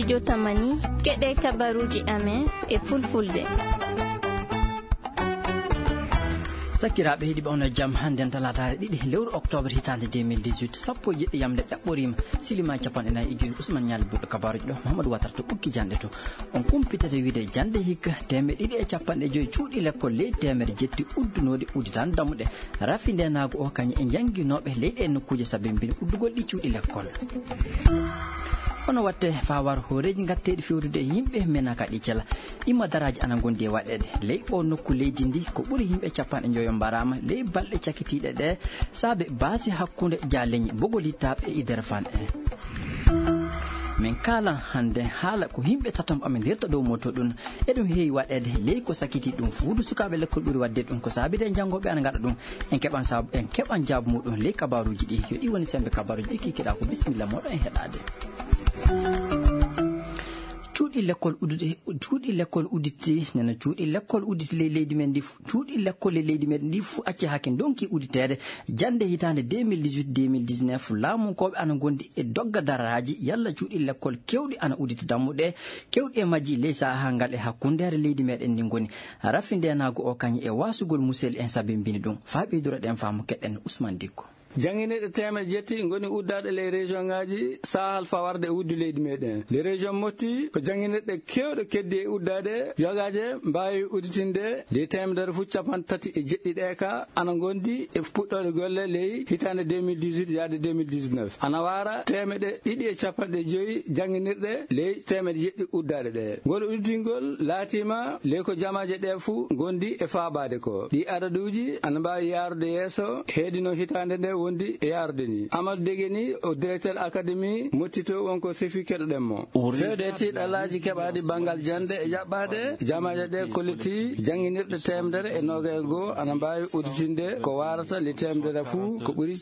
studio Tamani keɗe kabaruji amen e fulfulde. Sakiraaɓe heeɗiɓe on jam hannde talataare 2 lewru octobre hitande 2018 sappo jeɗɗi yamde ɗaɓɓorima silima capanɗe nayi e joyi Ousmane Ñaali ɓurɗo kabaruji ɗo Mahamadou Watarto ɓukki jande to on kumpitata wiide jande hikka 250 cuuɗi lekkol leydi temedde jetti uddunode udditan dammuɗe rafi ndenago o kañum e janguinoɓe leyɗe nokkuje sabimbini uddugol ɗi cuuɗi lekkol ono watte fawar horeji gatteɗi fewrude e yimɓe menaka ɗi cela imma daraji ana gondi e waɗede ley o nokku leydi ndi ko ɓuuri yimɓe capanɗe joyo mbarama ley balɗe cakkitiɗe ɗe saabe basi hakkude jaleñi bogolittaɓe e idere fan min kala hande haala ko yimɓe tatom amen ndirta dow moto ɗum eɗum heewi waɗede ley ko sakiti ɗum fuudu sukaɓe lekkol ɓuuri wadde ɗum ko saabide janggoɓe ana gaɗa ɗum en keɓan jaabu muɗum ley kabaruji ɗi yo ɗi woni sembe kabaruji ɗi kikiɗa ko bisimilla moɗo en heɗade. cuuɗi lekkol udditi nena cuuɗi lekkol udditi leydi men ndi cuuɗi lekkol leydi men ndi fu acci hakke donki udditede jande hitande 2018-2019 laamunkoɓe ana gondi e dogga daraji yalla cuuɗi lekkol kewɗi ana udditi dammuɗe kewɗi e majji ley saha ngal e hakkundere leydi meɗen ndi goni rafi ndenago o kañum e wasugol musel en sabimbini ɗum faaɓidoro ɗen faamu keɗen Ousmane Dikko. jangineɗe temedde jetti goni uddaɗe les région ngaji sahal fawarde uddu leydi meɗen les région motti ko jangineɗe kewɗe keddi e uddade jogaje mbawi udditinde les temedere fu capanɗe tati e jeɗɗiɗe ka ana gondi e puɗɗode golle ley hitande 2018 yaade 2019 ana wara temeɗe ɗiɗi e capanɗe joyyi janginirɗe ley temedde jeɗɗi uddade ɗe ngol udditingol laatima ley ko jamaje ɗe fu gondi e faabade ko ɗi adaduji ana mbawi yarude yeeso heedino hitande nde wondi e yarude ni Amadou Degeni o directeur académie mottito wonko sefi keɗoɗenmo fewde tiiɗalaji keɓaɗi banggal jande e jaɓɓade jamaje ɗe kolliti janginirɗe temedere e nogay goo ana mbawi udditinde ko warata le temedere fuu ko ɓuuri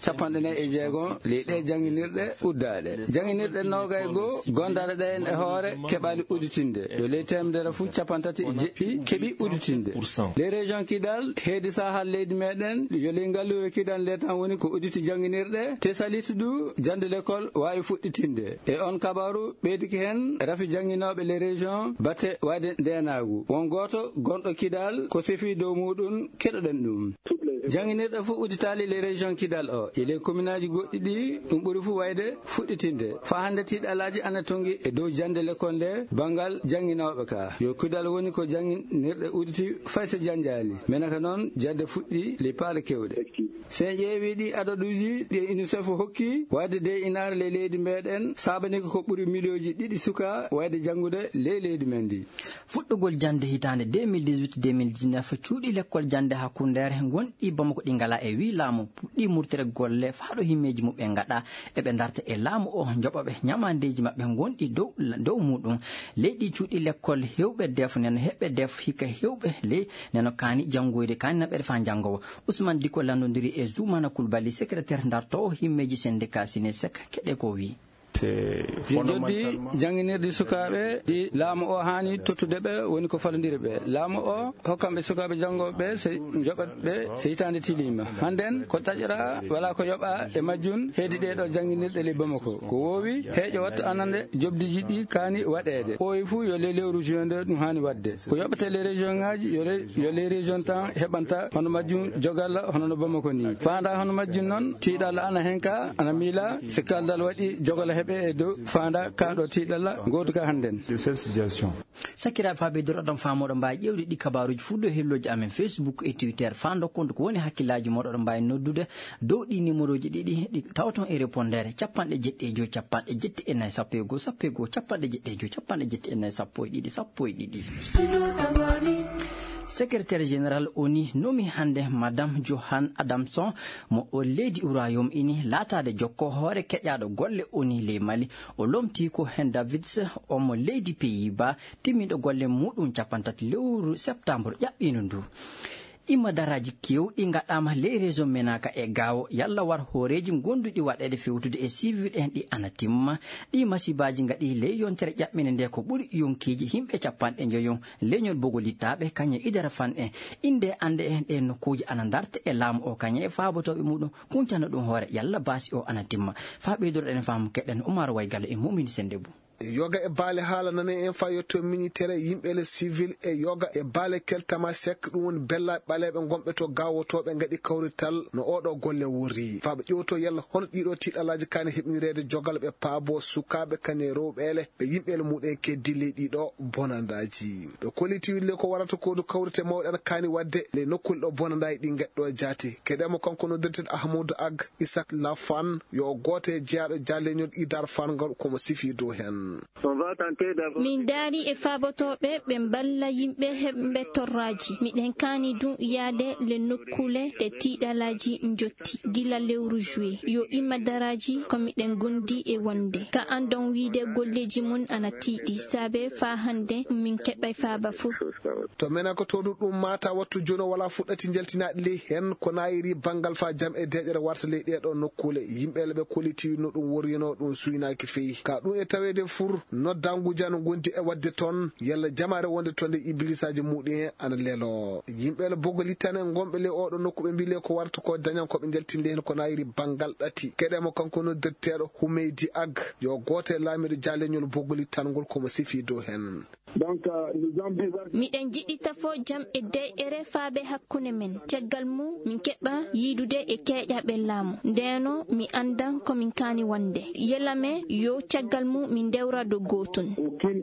46 ley ɗe janginirɗe uddade janginirɗe nogay goo gondaɗe ɗen e hoore keɓali udditinde yo ley temedere fuu 37 e jeɗɗi keeɓi udditinde les région kidal heedi sahal leydi meɗen yo ley ngalluwe kidal nde tan woni ko udditi janginirɗe te saliti du jande l'école wawi fuɗɗitinde e on kabaru ɓeydiki hen rafi janguinoɓe les région batte wade ndenagu won goto gonɗo kidal ko sefi dow muɗum keɗoɗen ɗum janginirɗe fu udditali les région kidal o e les commune aji goɗɗi ɗi ɗum ɓuuri fu wayde fuɗɗitinde fa hande tiɗalaji ana tongi e dow jande l'école nde banggal janguinoɓe ka yo kidal woni ko janginirɗe udditi faysa janjali menaka noon jande fuɗɗi les paale kewɗe sen ƴeewi ɗi adoduji ɗi UNICEF hokki wadde de inare le leydi meɗen sabaniko ko ɓuuri millioji ɗiɗi suka wadde jangude le leydi men ndi fuɗɗugol jande hitande 2018-2019 cuuɗi lekkol jande hakkundere gonɗi bamako ɗi ngala e wi laamu puɗɗi murtere golle faaɗo himmeji muɓe gaɗa eɓe darta e laamu o joɓaɓe ñamandeji mabɓe gonɗi dow muɗum leyɗi cuuɗi lekkol hewɓe defo neno heɓɓe defo hikka hewɓe ley neno kani jangoyde kani naɓeɗe fa jangowo Ousmane Dikko landodiri e Zoumana Koulibaly secrétaire darto himmeji syndicat Sinesec keɗe ko wi joddi janginirɗi sukaɓe ɗi laamu o hani tottude ɓe woni ko falodiri ɓe laamu o hokkamɓe sukaɓe jangoɓe ɓe se joɓatɓe so hitande tilima hannden ko taƴira wala ko yoɓa e majjun heedi ɗeɗo janginirɗe le Bamako ko wowi heeƴo watta anande jobdiji ɗi kani waɗede ɓooyi fuu yo le lewru juin nde ɗum hani wadde ko yoɓete les région ngaji yo les région tan heɓanta hono majjum jogalla hono no Bamako ni fanda hono majjum noon tiiɗalla ana hen ka ana miila so kaldal waɗi jogola heɓe e dow fanda kaɗo tiɗalla goto ka hannden sakiraɓe faaɓidoro ɗon famoɗo mbawi ƴewde ɗi kabaruji fu ɗo helloji amen Facebook e Twitter fando konto ko woni hakkillaji moɗo ɗo mbawi noddude dow ɗi numéro ji ɗiɗi ɗi tawton e répondere 75 71 sappo 2 secrétaire général ONU nomi hande madame Johan Adamson mo o leydi Royaume-Uni laatade jokko hoore keƴaɗo golle ONU ley Mali o lomti ko hen Davids omo leydi Pays-Bas timmiɗo golle muɗum 3 lewru septembre ƴaɓɓino ndu imma daraji kewɗi gaɗama ley région menaka e gawo yalla war horeji gonduɗi waɗede fewtude e civil en ɗi ana timma ɗi masibaji gaɗi ley yontere ƴaɓɓine nde ko ɓuuri yonkiji himɓe 50 leñol bogolittaɓe kañe idara fan en inde ande en ɗe nokkuji ana darta e laamu o kañe e faabotoɓe muɗum kuncana ɗum hoore yalla basi o ana timma fa ɓeydoroɗen faamu keɗen Oumar Way Gallo e Momini Sendebou yoga e baale haala nane en fa yetto militaire yimɓele civil e yoga e baale keltama sek ɗum woni bella ɓaleɓe gomɓe to gawotoɓe gaɗi kawrital no oɗo golle wori faɓe ƴewto yalla hono ɗiɗo tiɗalaji kane heɓnirede jogal ɓe paabo sukaɓe kane rewɓele ɓe yimɓele muɗen keddi leydi ɗo bonandaji ɓe koliti wille ko warata kodu kawrite mawɗe ana kani wadde le nokkule ɗo bonandaji ɗi gueɗɗo jaati keɗemo kanko noddirten Ahmadou Ag Isaac Lafan yo gote jeyaɗo jalleñol idar fangal komo sifi dow hen. Min daari e fabotoɓe ɓe balla yimɓe heɓɓe torraji miɗen kani dum yaade le nokkule de tiɗalaji jotti gila lewru juillet yo imma daraji ko miɗen gondi e wonde ka andon wiide golleji mun ana tiiɗi saabe fa hande min keɓɓay faaba fu to mena ko todu ɗum mata wattu jono wala fuɗɗati jaltinaɗe ley hen ko nayiri bangal fa jam e deƴere warta ley ɗeɗo nokkule yimɓele ɓe koliti no ɗum worino ɗum suynaki feyi ka ɗum e tawede fur noddanguji no gondi e wadde toon yalla jamare wonde toon de iblisaji muɗum ana leelo yimɓele bogo littane gomɓe le oɗo nokku ɓe mbile ko warta ko dañan koɓe jaltinde hen ko nayiri bangal ɗati keɗemo kanko noddirteɗo Humeydi Ag yo gote laamiɗo jalleñol bogo littangol komo sifi dow hen. miɗen jiɗɗita fo jam e deyɗere faaɓe hakkunde men caggal mum min keɓɓa yiidude e keeƴaɓe laamu ndeno mi andan komin kaani wonde yelame yo caggal mum min dewra do goton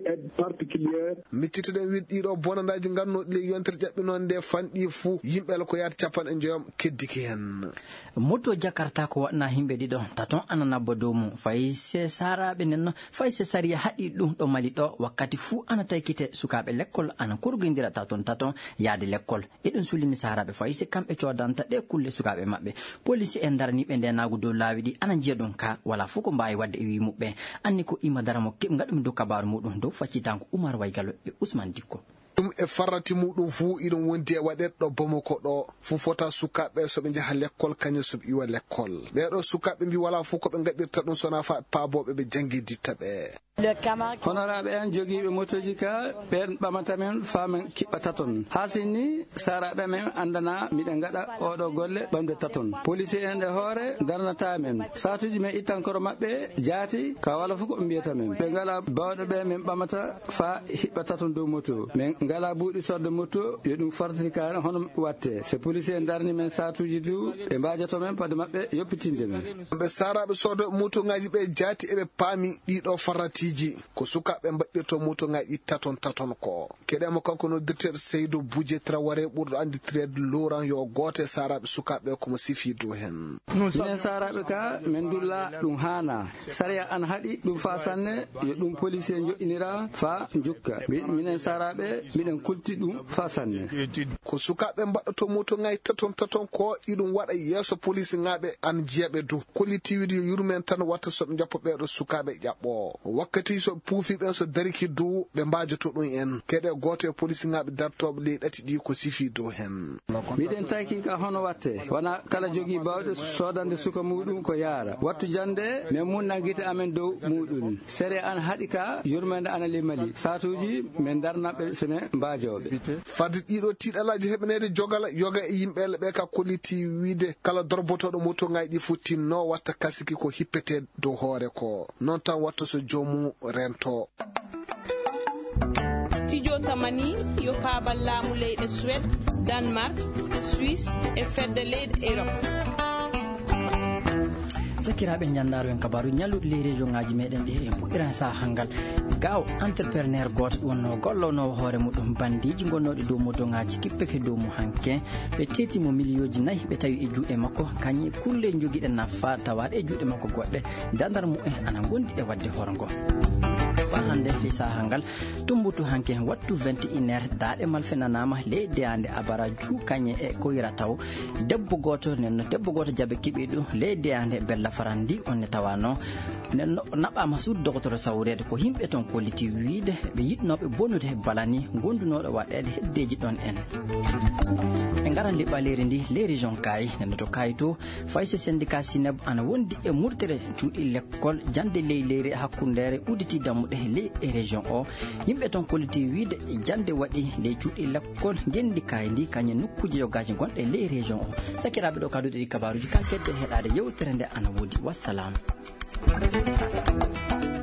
miccitoɗen wiɗ ɗiɗo bonandaji gannoɗi le yontere ƴaɓɓinoon nde fanɗi fuu yimɓele ko yaata capanɗe joyom keddiki hen moto jakarta ko waɗna himɓe ɗiɗo taton ana nabba dow mum fayi se saraɓe nenno fayi se sariya haɗi ɗum ɗo mali ɗo wakkati fuu ana taykite sukaɓe l'école ana kurgodira taton yaade l'école eɗum sulini saraɓe fayi se kamɓe codanta ɗe kulle sukaɓe mabɓe police en daraniɓe nde nago dow laawi ɗi ana jiya ɗum ka wala fuu ko mbawi wadde e wimuɓɓe anni ko ima daramo keɓ gaɗum dow kabaru muɗum dow faccitanko Oumar Waygallo e Ousmane Dikko ɗum e farrati muɗum fuu iɗum wondi e waɗeɗo Bamako ɗo fuu fota sukaɓe soɓe jaaha l'école kañum soɓe iwa l'école ɓeɗo sukaɓe mbi wala fuu koɓe gaɗirta ɗum sona fa paaboɓe ɓe jangguiditta ɓe honoraɓe en joguiɓe motoji ka ɓen ɓamata men famen kiɓɓa taton ha sinni saraɓe men andana miɗen gaɗa oɗo golle ɓamde taton policier en ɗe hoore darnata men satuji men ittankoro mabɓe jaati ka wala fof koɓe mbiyata men ɓe ngala bawɗo ɓe men ɓamata fa hiɓɓa taton dow moto men ngala buuɗi sodde moto yo ɗum farditi ka hono watte so policier en darni men satuji du ɓe mbajato men paade mabɓe yoppitinde men ɓe saraɓe soodo moto ngaji ɓe jaati eɓe paami ɗiɗo farrati ko sukaɓe mbaɗɗirto moto ngaji taton ko keɗemo kanko noddirteɗo Seydou Boudje Traoré ɓurɗo anditirede Laurent yo gote saraɓe sukaɓe komo sifi dow hen minen saraɓe ka min dulla ɗum hana sariya an haɗi ɗum fa sanne yo ɗum policier joƴinira fa jukka minen saraɓe miɗen kulti ɗum fa sanne ko sukaɓe mbaɗɗoto moto ngaji taton ko iɗum waɗa yeeso police ngaɓe an jiyaɓe dow kolliti wiide yo yurmen tan watta soɓe joppa ɓeɗo sukaɓe ƴaɓɓo wakkati so puufi ɓen so dariki dow ɓe mbajoto ɗum en keɗe goto e police ngaɓe dartoɓe ley ɗati ɗi ko sifi dow hen miɗen taki ka hono watte wona kala jogui bawɗe sodande suka muɗum ko yaara wattu jande min mun nanguite amen dow muɗum sere an haɗi ka yurmede ana limali satuji min darnaɓe semen mbajoɓe fadde ɗiɗo tiɗalaji heɓanede jogala yoga e yimɓele ɓe ka kolliti wiide kala dorbotoɗo moto ngaji ɗi futtinno watta kasiki ko hippete dow hoore ko non tan watta so jomum rento studio tamani yo paabal laamu leyɗe Suède Danemark Suisse e fedde leyɗe Europe sakiraɓe jandaro en kabaru ñalluɗe ley région ngaji meɗen ɗi en puɗɗiran saha hangal gaw entrepreneur goto wonno gollonowo hoore muɗum bandiji gonnoɗe dow moto ngaji kippeke dow mo hanke ɓe tetimo millioji 4 ɓe tawi e juuɗe makko kañi kulle joguiɗe nafa tawaɗe e juuɗe makko goɗɗe dandar mu'en ana gondi e wadde hoore ngo fa hande fi saha ngal tumbutu hanke wattu 21h daaɗe malfenanama leydi ande abaraju kañe e koyira taw debbo goto nenno debbo goto jaabe kiɓiɗo leydi ande bella farandi on ne tawano nenno naɓama suudu docteur sawrede ko yimɓe ton kolliti wiide ɓe yiɗnoɓe bonnude balani gondunoɗo waɗede heddeji ɗon en e garan liɓɓaleri ndi les région kayi nenno to kayi to fayse syndicat sineb ana wondi e murtere cuuɗi l'école jande ley leyre hakkundere uditi dammuɗe ley e région o yimɓe ton kolliti wiide jande waɗi ley cuuɗi l'école gendi kayi ndi kañe nokkuji yogaji gonɗe ley région o sakiraɓe ɗo kaduɗe ɗi kabaruji ka kedde heɗade yewtere nde ana woodi wassalam.